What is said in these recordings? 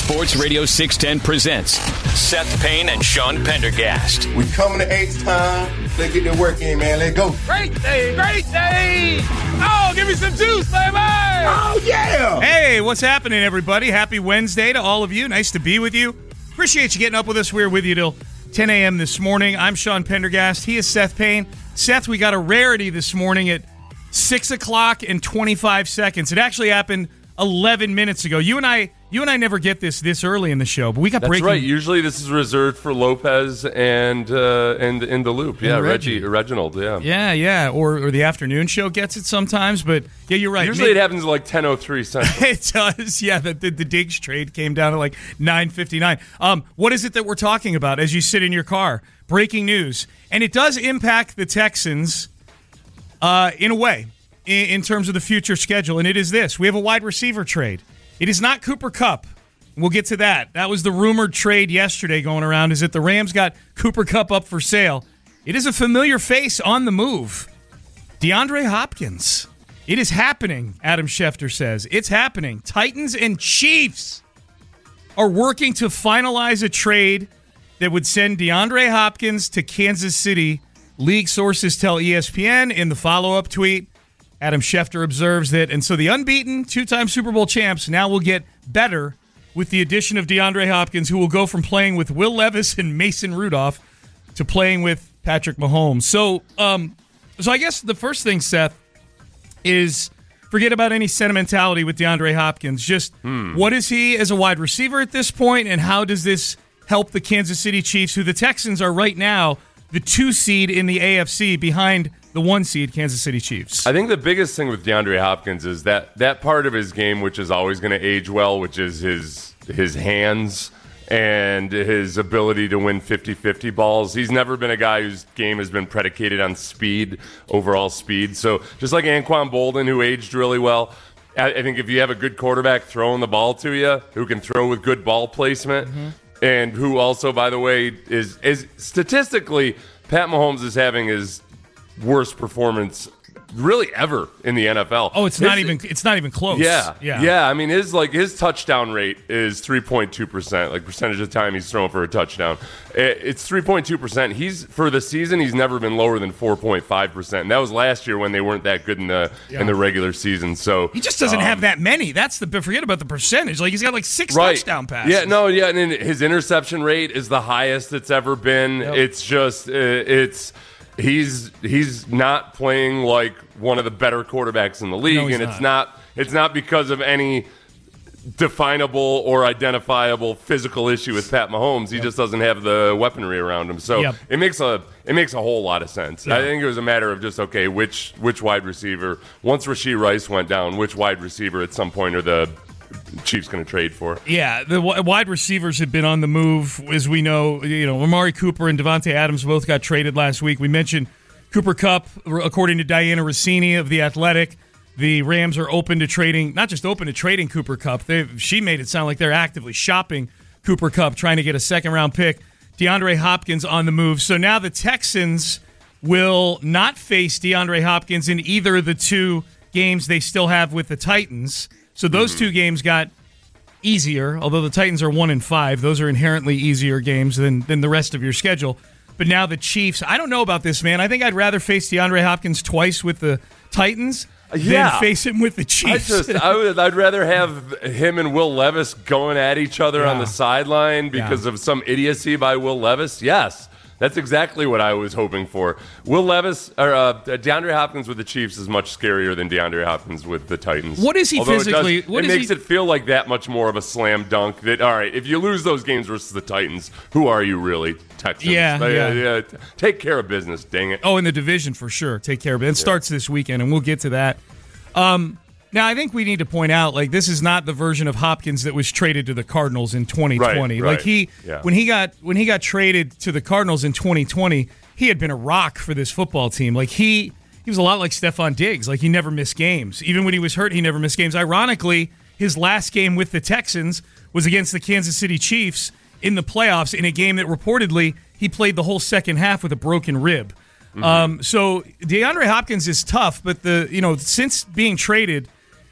Sports Radio 610 presents Seth Payne and Sean Pendergast. We coming to H time. Let's get the work in, man. Let's go. Great day, great day. Oh, give me some juice, baby. Oh, yeah. Hey, what's happening, everybody? Happy Wednesday to all of you. Nice to be with you. Appreciate you getting up with us. We're with you till 10 a.m. this morning. I'm Sean Pendergast. He is Seth Payne. Seth, we got a rarity this morning at 6 o'clock and 25 seconds. It actually happened 11 minutes ago. You and I never get this early in the show, but we got breaking. That's right. Usually this is reserved for Lopez and in the loop. Yeah, Reginald. Yeah. Or the afternoon show gets it sometimes, but yeah, you're right. Usually it happens at like 10:03 Central. It does. Yeah, the Diggs trade came down at like 9:59. What is it that we're talking about as you sit in your car? Breaking news, and it does impact the Texans in a way. In terms of the future schedule, and it is this. We have a wide receiver trade. It is not Cooper Kupp. We'll get to that. That was the rumored trade yesterday going around, is that the Rams got Cooper Kupp up for sale. It is a familiar face on the move. DeAndre Hopkins. It is happening, Adam Schefter says. It's happening. Titans and Chiefs are working to finalize a trade that would send DeAndre Hopkins to Kansas City. League sources tell ESPN in the follow-up tweet. Adam Schefter observes that, and so the unbeaten two-time Super Bowl champs now will get better with the addition of DeAndre Hopkins, who will go from playing with Will Levis and Mason Rudolph to playing with Patrick Mahomes. So I guess the first thing, Seth, is forget about any sentimentality with DeAndre Hopkins. Just what is he as a wide receiver at this point, and how does this help the Kansas City Chiefs, who the Texans are right now the 2 seed in the AFC behind the 1 seed Kansas City Chiefs? I think the biggest thing with DeAndre Hopkins is that part of his game, which is always going to age well, which is his hands and his ability to win 50-50 balls. He's never been a guy whose game has been predicated on speed, overall speed. So just like Anquan Boldin, who aged really well, I think if you have a good quarterback throwing the ball to you, who can throw with good ball placement, and who also, by the way, is statistically, Pat Mahomes is having his worst performance really ever in the NFL. Oh, it's not even close. Yeah. I mean, his touchdown rate is 3.2%, like percentage of time he's thrown for a touchdown. It's 3.2%. He's for the season, he's never been lower than 4.5%. And that was last year when they weren't that good in the regular season. So he just doesn't have that many. That's forget about the percentage. Like he's got like 6 touchdown passes. And then his interception rate is the highest it's ever been. Yep. It's just He's not playing like one of the better quarterbacks in the league, and it's not because of any definable or identifiable physical issue with Pat Mahomes. He just doesn't have the weaponry around him. So it makes a whole lot of sense. I think it was a matter of just which wide receiver, once Rashee Rice went down, which wide receiver at some point are the Chiefs going to trade for? Yeah, the wide receivers have been on the move, as we know. Amari Cooper and Devontae Adams both got traded last week. We mentioned Cooper Kupp. According to Diana Rossini of The Athletic, the Rams are open to trading, not just open to trading Cooper Kupp. She made it sound like they're actively shopping Cooper Kupp, trying to get a second-round pick. DeAndre Hopkins on the move. So now the Texans will not face DeAndre Hopkins in either of the 2 games they still have with the Titans. So those 2 games got easier, although the Titans are 1-5. Those are inherently easier games than the rest of your schedule. But now the Chiefs, I don't know about this, man. I think I'd rather face DeAndre Hopkins twice with the Titans than face him with the Chiefs. I'd rather have him and Will Levis going at each other on the sideline because of some idiocy by Will Levis. Yes. That's exactly what I was hoping for. Will Levis or DeAndre Hopkins with the Chiefs is much scarier than DeAndre Hopkins with the Titans. What is he physically? It makes it feel like that much more of a slam dunk. That all right, if you lose those games versus the Titans, who are you really, Texans? Yeah. Take care of business, dang it. Oh, in the division for sure. Take care of it. It starts this weekend, and we'll get to that. Now, I think we need to point out, this is not the version of Hopkins that was traded to the Cardinals in 2020. Right. When he got traded to the Cardinals in 2020, he had been a rock for this football team. He was a lot like Stephon Diggs. He never missed games. Even when he was hurt, he never missed games. Ironically, his last game with the Texans was against the Kansas City Chiefs in the playoffs in a game that reportedly he played the whole second half with a broken rib. So DeAndre Hopkins is tough, but since being traded,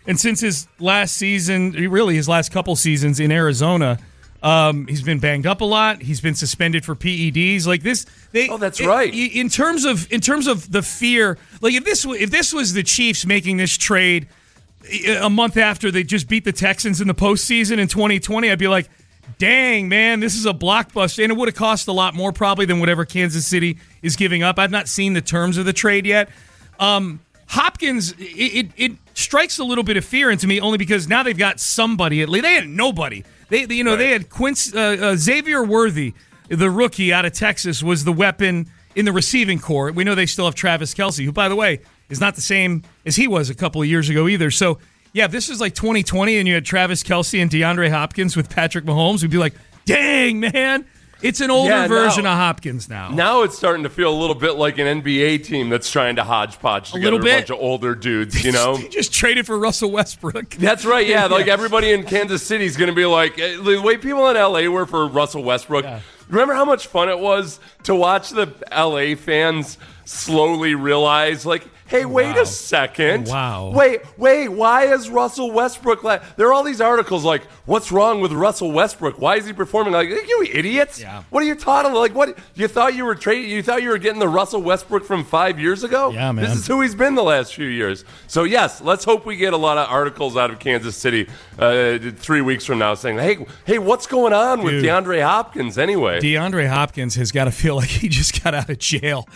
And since his last season, really his last couple seasons in Arizona, he's been banged up a lot. He's been suspended for PEDs. Like this, that's right. In terms of the fear, like if this was the Chiefs making this trade a month after they just beat the Texans in the postseason in 2020, I'd be like, dang, man, this is a blockbuster. And it would have cost a lot more probably than whatever Kansas City is giving up. I've not seen the terms of the trade yet. Hopkins, it strikes a little bit of fear into me only because now they've got somebody. They had nobody. They had Xavier Worthy, the rookie out of Texas, was the weapon in the receiving corps. We know they still have Travis Kelce, who, by the way, is not the same as he was a couple of years ago either. So, yeah, if this was like 2020 and you had Travis Kelce and DeAndre Hopkins with Patrick Mahomes, we'd be like, dang, man, it's an older version of Hopkins now. Now it's starting to feel a little bit like an NBA team that's trying to hodgepodge together a bunch of older dudes, you know? They just traded for Russell Westbrook. That's right, yeah. Like everybody in Kansas City is going to be like, the way people in LA were for Russell Westbrook. Yeah. Remember how much fun it was to watch the LA fans slowly realize, like, hey, wait a second. Wow. Wait, why is Russell Westbrook there are all these articles like, what's wrong with Russell Westbrook? Why is he performing like, you idiots? Yeah. What are you talking about? Like, what? You thought you were getting the Russell Westbrook from 5 years ago? Yeah, man. This is who he's been the last few years. So, yes, let's hope we get a lot of articles out of Kansas City 3 weeks from now saying, hey, what's going on with DeAndre Hopkins anyway? DeAndre Hopkins has got to feel like he just got out of jail.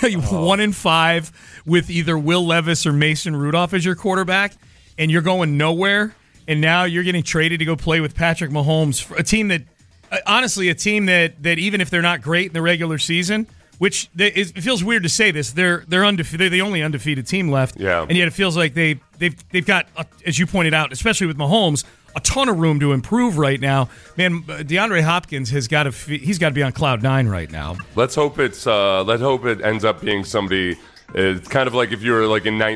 1-5 with either Will Levis or Mason Rudolph as your quarterback, and you're going nowhere, and now you're getting traded to go play with Patrick Mahomes, for a team that, honestly, that even if they're not great in the regular season, which it feels weird to say this, they're undefeated, they're the only undefeated team left, yeah. And yet it feels like they've got, as you pointed out, especially with Mahomes, a ton of room to improve right now. Man, DeAndre Hopkins he's got to be on cloud 9 right now. Let's hope it ends up being somebody. It's kind of like if you were like in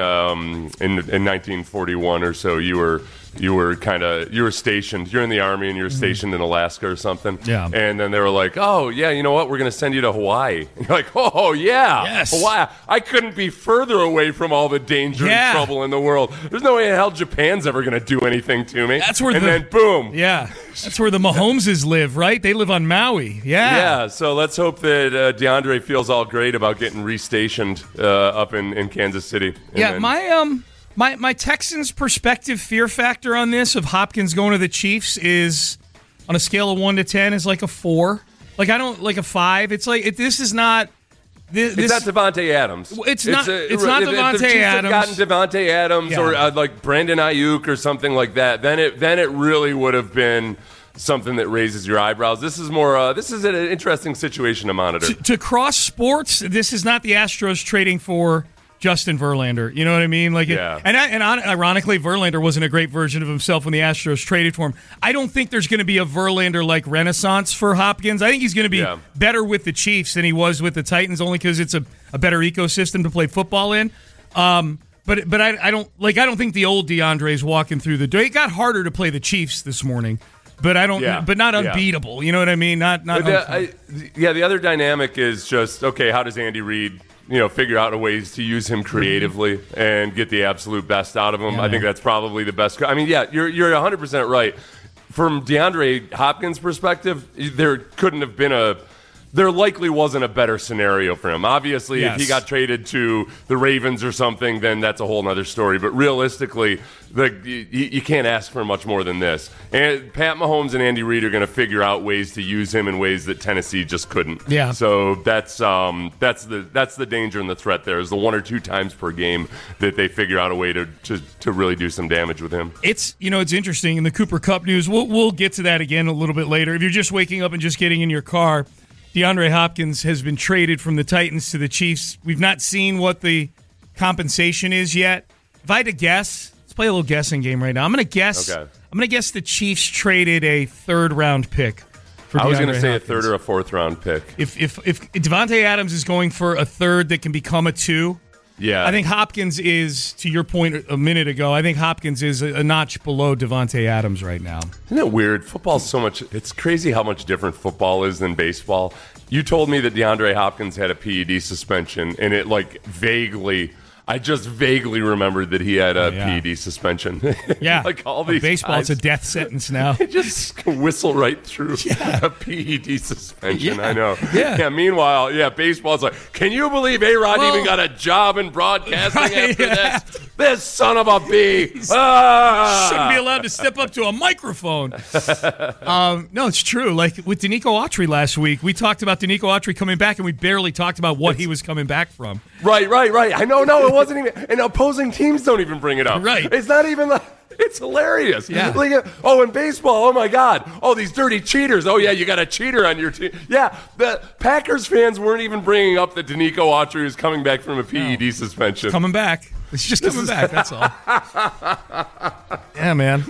1941 or so, you were stationed. You're in the Army and you're stationed in Alaska or something. Yeah. And then they were like, oh yeah, you know what? We're going to send you to Hawaii. And you're like, oh yeah, yes, Hawaii. I couldn't be further away from all the danger and trouble in the world. There's no way in hell Japan's ever going to do anything to me. Then boom. Yeah. That's where the Mahomeses live, right? They live on Maui. Yeah. Yeah. So let's hope that DeAndre feels all great about getting restationed up in Kansas City. My Texans perspective fear factor on this of Hopkins going to the Chiefs is on a scale of 1 to 10 is like a 4. Like I don't like a 5. It's like this is not. It's not Devontae Adams. It's not Devontae if the Chiefs Adams. had gotten Devontae Adams or like Brandon Ayuk or something like that, then it really would have been something that raises your eyebrows. This is more. This is an interesting situation to monitor. To cross sports, this is not the Astros trading for Justin Verlander. You know what I mean? Like, yeah. And ironically, Verlander wasn't a great version of himself when the Astros traded for him. I don't think there's going to be a Verlander-like renaissance for Hopkins. I think he's going to be better with the Chiefs than he was with the Titans, only because it's a better ecosystem to play football in. But I don't think the old DeAndre is walking through the door. It got harder to play the Chiefs this morning. But but not unbeatable. You know what I mean? The other dynamic is just, okay, how does Andy Reid figure out ways to use him creatively and get the absolute best out of him? I think that's probably the best. I mean, you're 100% right. From DeAndre Hopkins' perspective, there likely wasn't a better scenario for him. Obviously, if he got traded to the Ravens or something, then that's a whole other story. But realistically, you can't ask for much more than this. And Pat Mahomes and Andy Reid are going to figure out ways to use him in ways that Tennessee just couldn't. Yeah. So that's the danger and the threat there is the 1 or 2 times per game that they figure out a way to really do some damage with him. It's interesting in the Cooper Kupp news. We'll get to that again a little bit later. If you're just waking up and just getting in your car, DeAndre Hopkins has been traded from the Titans to the Chiefs. We've not seen what the compensation is yet. If I had to guess, let's play a little guessing game right now. I'm going to guess. Okay. I'm going to guess the Chiefs traded a 3rd-round pick for DeAndre I was going to say Hopkins. A 3rd or a 4th-round pick. If Devontae Adams is going for a 3rd that can become a 2, yeah, I think Hopkins is, to your point a minute ago, I think Hopkins is a notch below Devontae Adams right now. Isn't it weird? Football's so much. It's crazy how much different football is than baseball. You told me that DeAndre Hopkins had a PED suspension, and it vaguely. I just vaguely remembered that he had a PED suspension. Yeah, like all these baseball, guys, it's a death sentence now. They just whistle right through a PED suspension. Yeah. I know. Yeah. Meanwhile, baseball's like, can you believe A-Rod even got a job in broadcasting after this? This son of a bee. Shouldn't be allowed to step up to a microphone. No, it's true. Like with Danico Autry last week, we talked about Danico Autry coming back, and we barely talked about what he was coming back from. Right. I know. No, it wasn't even. And opposing teams don't even bring it up. Right. It's not even like. It's hilarious. Yeah. Like, in baseball, oh my God. Oh, these dirty cheaters. Oh, yeah, you got a cheater on your team. Yeah, the Packers fans weren't even bringing up that Danico Autry is coming back from a PED suspension. Coming back. It's just coming back, that's all. Yeah, man.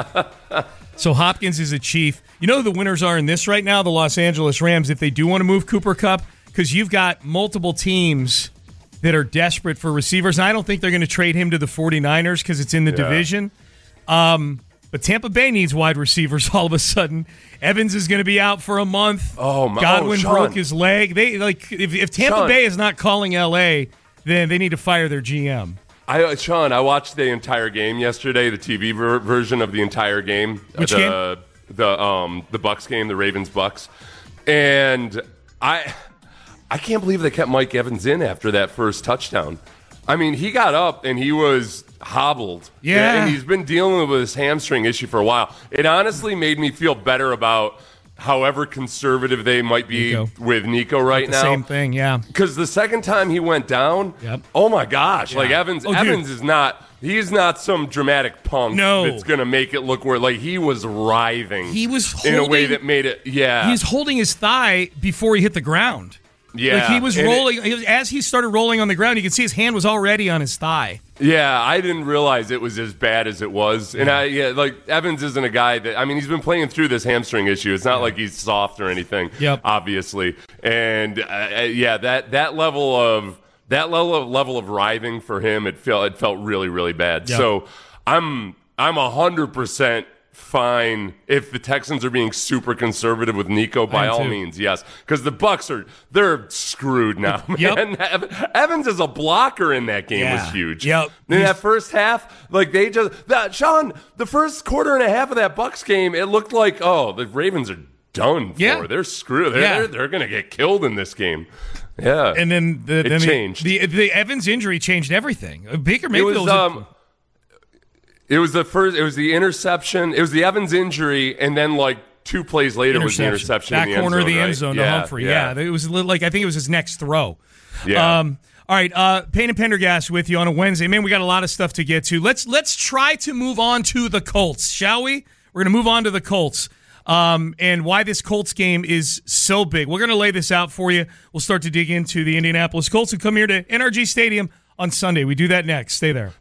So Hopkins is a Chief. You know who the winners are in this right now? The Los Angeles Rams, if they do want to move Cooper Kupp, because you've got multiple teams that are desperate for receivers. And I don't think they're going to trade him to the 49ers because it's in the division. But Tampa Bay needs wide receivers all of a sudden. Evans is going to be out for a month. Godwin broke his leg. They if Tampa Bay is not calling L.A., then they need to fire their GM. Sean, I watched the entire game yesterday, the TV version of the entire game. Which game? The Bucks game, the Ravens-Bucks. And I can't believe they kept Mike Evans in after that first touchdown. I mean, he got up and he was hobbled. Yeah. And he's been dealing with this hamstring issue for a while. It honestly made me feel better about however conservative they might be with Nico right now. Same thing, yeah. Because the second time he went down, oh my gosh, like Evans is not. He's not some dramatic punk that's going to make it look where he was writhing. He was in a way that made it. Yeah, he was holding his thigh before he hit the ground. Yeah, like he was rolling. As he started rolling on the ground, you could see his hand was already on his thigh. Yeah, I didn't realize it was as bad as it was. And Evans isn't a guy that, he's been playing through this hamstring issue. It's not like he's soft or anything. Obviously. And that level of writhing for him, it felt really, really bad. Yep. So I'm 100% fine if the Texans are being super conservative with Nico, by all means, yes. Because the Bucks they're screwed now, man. Evans as a blocker in that game was huge. In that first half, Sean, the first quarter and a half of that Bucks game, it looked like, the Ravens are done for. Yeah. They're screwed. They're going to get killed in this game. Yeah. And then it changed. The Evans injury changed everything. Baker Mayfield It was the interception. It was the Evans injury, and then 2 plays later was the interception back in the corner of the end right? zone to Humphrey. Yeah, it was I think it was his next throw. Yeah. All right, Payne and Pendergast with you on a Wednesday. Man, we got a lot of stuff to get to. Let's try to move on to the Colts, shall we? We're going to move on to the Colts. And why this Colts game is so big. We're going to lay this out for you. We'll start to dig into the Indianapolis Colts who come here to NRG Stadium on Sunday. We do that next. Stay there.